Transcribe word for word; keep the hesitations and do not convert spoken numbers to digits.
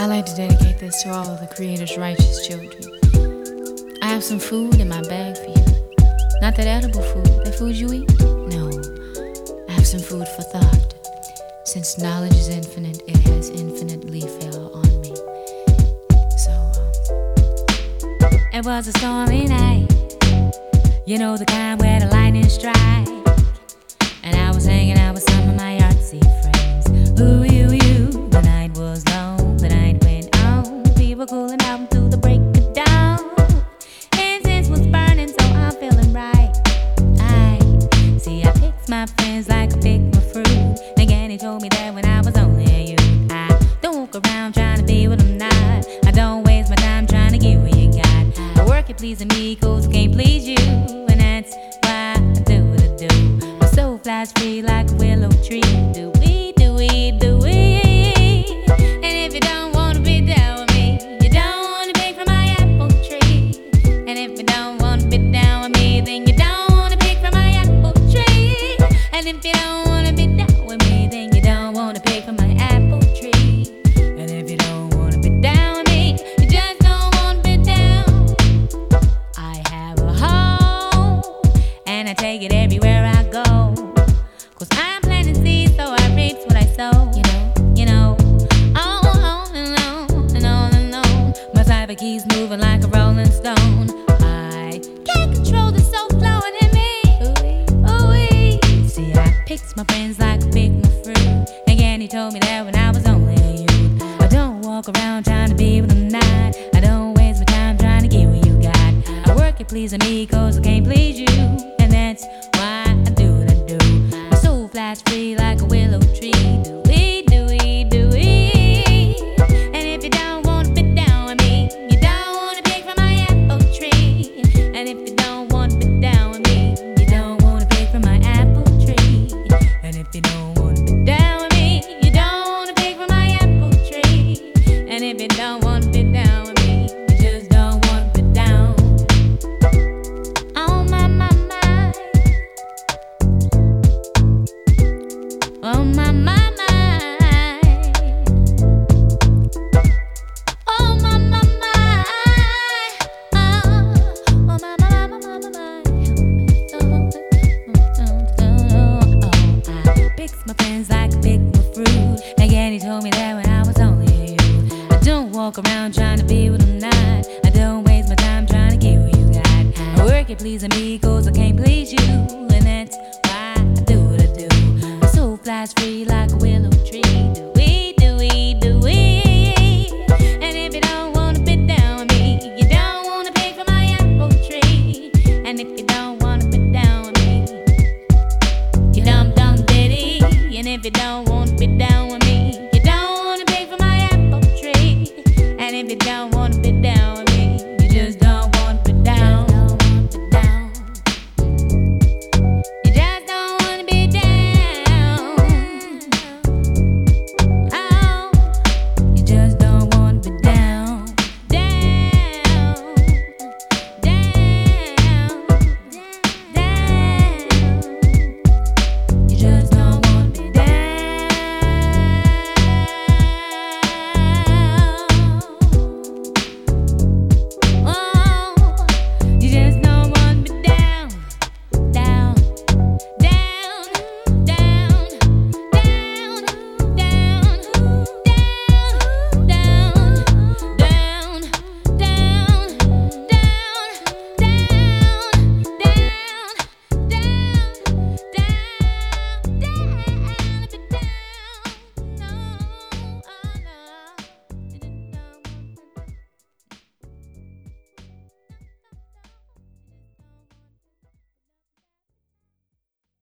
I like to dedicate this to all of the Creator's righteous children. I have some food in my bag for you. Not that edible food, that food you eat. No, I have some food for thought. Since knowledge is infinite, it has infinitely fell on me. So, um, it was a stormy night. You know the kind where the lightning strike. And I was hanging out with some of my artsy friends. Ooh, you, you. The night was long, the night went on. We were cooling out until the break of dawn. Incense was burning, so I'm feeling right. I see, I picked my friends like I picked my fruit. Again, he told me that when I was only a youth, I don't walk around trying to be what I'm not. I don't waste my time trying to get what you got. I work at pleasing me, cause I can't please you. And that's why I do what I do. My soul flies free like a willow tree. Do we, do we, do we? And if you don't wanna be down with me, you don't wanna pick from my apple tree. And if you don't wanna be down with me, then you don't wanna pick from my apple tree. And if you don't wanna be down with me, then you don't wanna pick from my apple tree. And if you don't wanna be down with me, you just don't wanna be down. I have a home, and I take it everywhere I go. Cause I'm planting seeds, so I reap what I sow. You know, you know, on and on and on and on. My cyber keys moving like a rolling stone. I can't control the soul flowing in me. Ooh-wee. See, I picked my friends like I picked my fruit. Again, he told me that when I was only a youth. I don't walk around trying to be what I'm not. I don't waste my time trying to get what you got. I work at pleasing me, cause I can't please you. And that's why I do what I do. My soul flies free like a willow tree. Do we, do we, do we? And if you don't wanna be down with me, you don't wanna pick from my apple tree. And if you don't wanna be down with me, you don't wanna pick from my apple tree. And if you don't wanna be down with me, you don't wanna pick from my apple tree. And if you don't wanna be down with me, you just don't wanna be down. Oh my, my, my. Oh my, my, my. Oh my, my, my. Oh, oh my, my, my, my, my, my. Oh, I picked my friends like I picked my fruit. Again, he told me that when I was only a youth. I don't walk around trying to be what I'm not. I don't waste my time trying to get what you got. I work at pleasing me, cause I can't please you. And that's why I do what I do. My soul flies free like a willow tree.